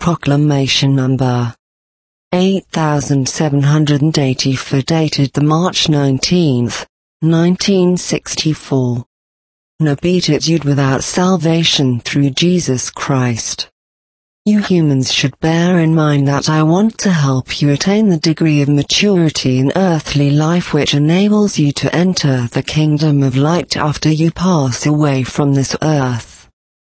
Proclamation Number 8784, dated the March 19, 1964. No beatitude without salvation through Jesus Christ. You humans should bear in mind that I want to help you attain the degree of maturity in earthly life which enables you to enter the kingdom of light after you pass away from this earth.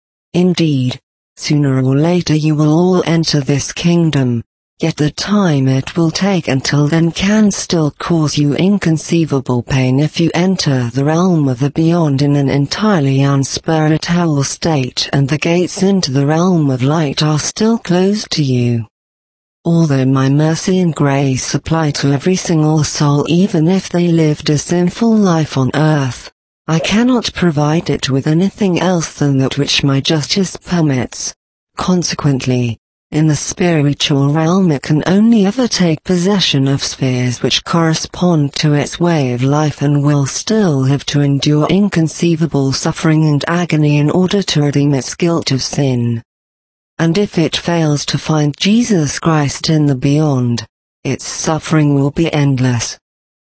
Indeed, sooner or later you will all enter this kingdom, yet the time it will take until then can still cause you inconceivable pain if you enter the realm of the beyond in an entirely unspiritual state, and the gates into the realm of light are still closed to you. Although my mercy and grace apply to every single soul even if they lived a sinful life on earth, I cannot provide it with anything else than that which my justice permits. Consequently, in the spiritual realm it can only ever take possession of spheres which correspond to its way of life and will still have to endure inconceivable suffering and agony in order to redeem its guilt of sin. And if it fails to find Jesus Christ in the beyond, its suffering will be endless.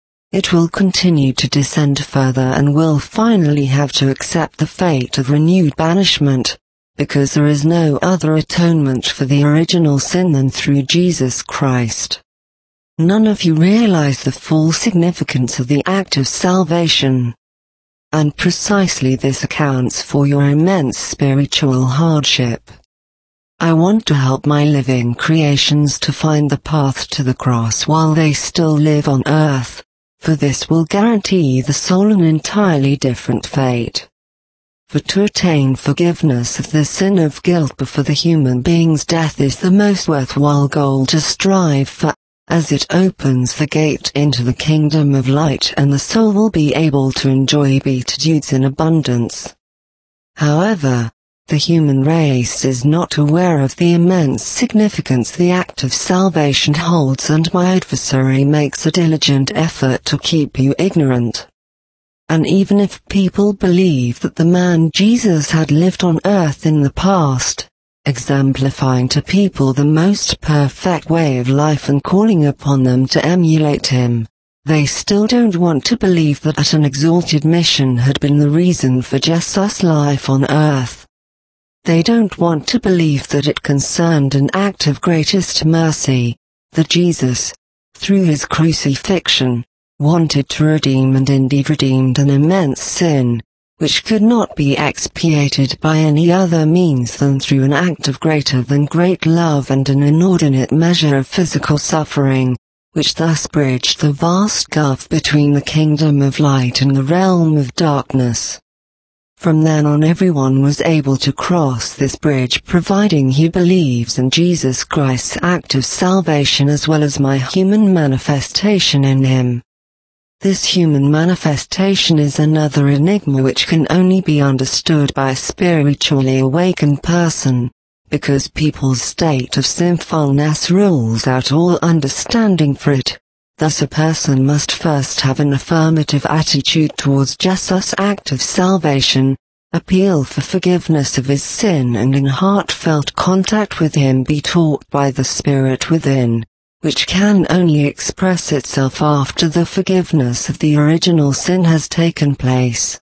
It will continue to descend further and will finally have to accept the fate of renewed banishment, because there is no other atonement for the original sin than through Jesus Christ. None of you realize the full significance of the act of salvation. And precisely this accounts for your immense spiritual hardship. I want to help my living creations to find the path to the cross while they still live on earth, for this will guarantee the soul an entirely different fate. For to attain forgiveness of the sin of guilt before the human being's death is the most worthwhile goal to strive for, as it opens the gate into the kingdom of light and the soul will be able to enjoy beatitudes in abundance. However, the human race is not aware of the immense significance the act of salvation holds, and my adversary makes a diligent effort to keep you ignorant. And even if people believe that the man Jesus had lived on earth in the past, exemplifying to people the most perfect way of life and calling upon them to emulate him, they still don't want to believe that an exalted mission had been the reason for Jesus' life on earth. They don't want to believe that it concerned an act of greatest mercy, that Jesus, through his crucifixion, wanted to redeem and indeed redeemed an immense sin, which could not be expiated by any other means than through an act of greater than great love and an inordinate measure of physical suffering, which thus bridged the vast gulf between the kingdom of light and the realm of darkness. From then on everyone was able to cross this bridge providing he believes in Jesus Christ's act of salvation as well as my human manifestation in him. This human manifestation is another enigma which can only be understood by a spiritually awakened person, because people's state of sinfulness rules out all understanding for it. Thus a person must first have an affirmative attitude towards Jesus' act of salvation, appeal for forgiveness of his sin and in heartfelt contact with him be taught by the Spirit within, which can only express itself after the forgiveness of the original sin has taken place.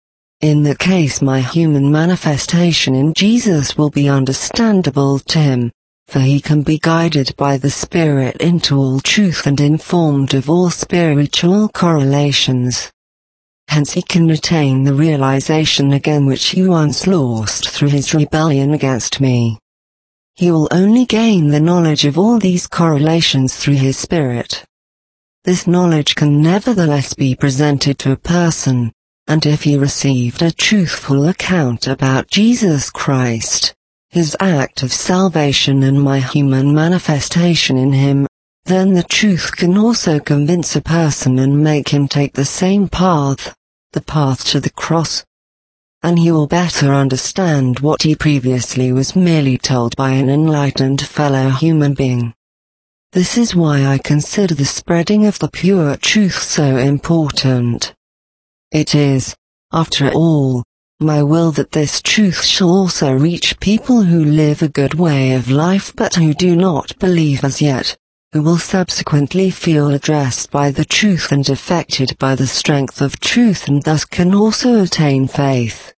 In that case my human manifestation in Jesus will be understandable to him, for he can be guided by the Spirit into all truth and informed of all spiritual correlations. Hence he can retain the realization again which he once lost through his rebellion against me. He will only gain the knowledge of all these correlations through his Spirit. This knowledge can nevertheless be presented to a person, and if he received a truthful account about Jesus Christ, his act of salvation and my human manifestation in him, then the truth can also convince a person and make him take the same path, the path to the cross. And he will better understand what he previously was merely told by an enlightened fellow human being. This is why I consider the spreading of the pure truth so important. It is, after all, my will that this truth shall also reach people who live a good way of life but who do not believe as yet, who will subsequently feel addressed by the truth and affected by the strength of truth and thus can also attain faith.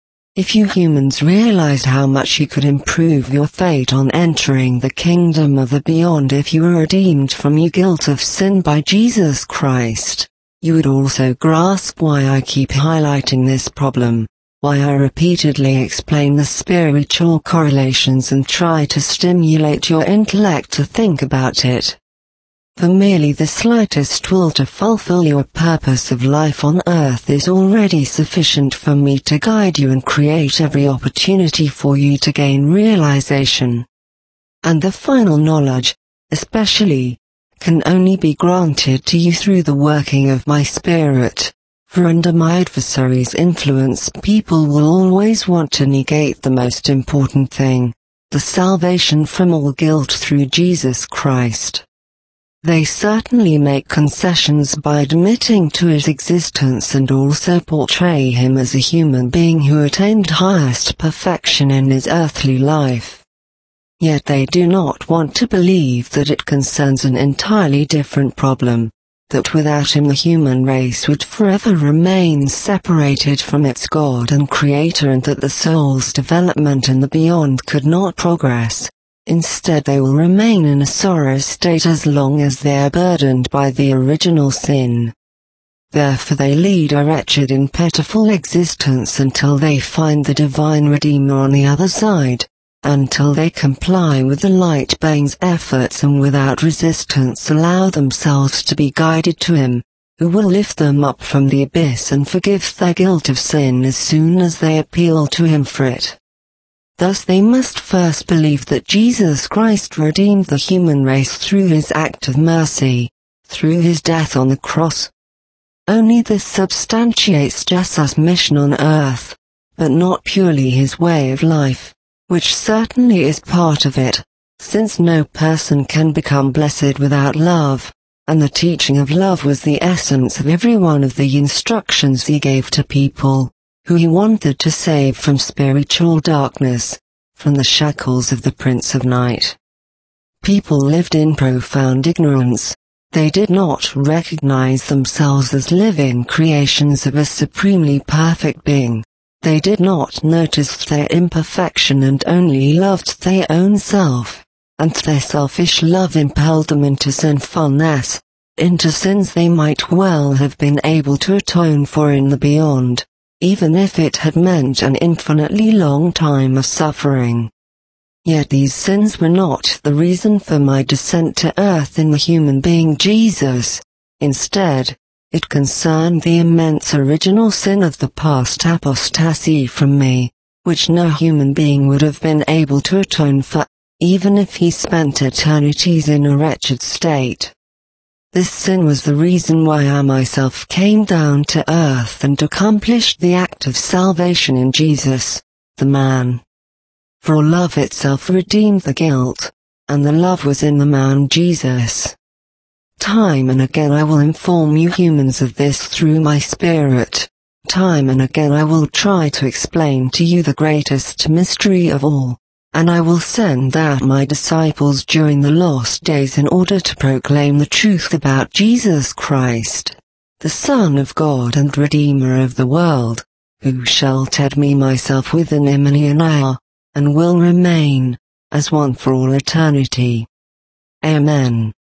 If you humans realized how much you could improve your fate on entering the kingdom of the beyond if you were redeemed from your guilt of sin by Jesus Christ, you would also grasp why I keep highlighting this problem, why I repeatedly explain the spiritual correlations and try to stimulate your intellect to think about it. For merely the slightest will to fulfill your purpose of life on earth is already sufficient for me to guide you and create every opportunity for you to gain realization. And the final knowledge, especially, can only be granted to you through the working of my spirit, for under my adversary's influence people will always want to negate the most important thing, the salvation from all guilt through Jesus Christ. They certainly make concessions by admitting to his existence and also portray him as a human being who attained highest perfection in his earthly life. Yet they do not want to believe that it concerns an entirely different problem, that without him the human race would forever remain separated from its God and Creator and that the soul's development in the beyond could not progress. Instead they will remain in a sorrow state as long as they are burdened by the original sin. Therefore they lead a wretched and pitiful existence until they find the divine Redeemer on the other side, until they comply with the light being's efforts and without resistance allow themselves to be guided to him, who will lift them up from the abyss and forgive their guilt of sin as soon as they appeal to him for it. Thus they must first believe that Jesus Christ redeemed the human race through his act of mercy, through his death on the cross. Only this substantiates Jesus' mission on earth, but not purely his way of life, which certainly is part of it, since no person can become blessed without love, and the teaching of love was the essence of every one of the instructions he gave to people who he wanted to save from spiritual darkness, from the shackles of the Prince of Night. People lived in profound ignorance. They did not recognize themselves as living creations of a supremely perfect being. They did not notice their imperfection and only loved their own self, and their selfish love impelled them into sinfulness, into sins they might well have been able to atone for in the beyond, even if it had meant an infinitely long time of suffering. Yet these sins were not the reason for my descent to earth in the human being Jesus. Instead, it concerned the immense original sin of the past apostasy from me, which no human being would have been able to atone for, even if he spent eternities in a wretched state. This sin was the reason why I myself came down to earth and accomplished the act of salvation in Jesus, the man. For love itself redeemed the guilt, and the love was in the man Jesus. Time and again I will inform you humans of this through my spirit. Time and again I will try to explain to you the greatest mystery of all. And I will send out my disciples during the last days in order to proclaim the truth about Jesus Christ, the Son of God and Redeemer of the world, who shall tell me myself within him in an hour, and will remain, as one for all eternity. Amen.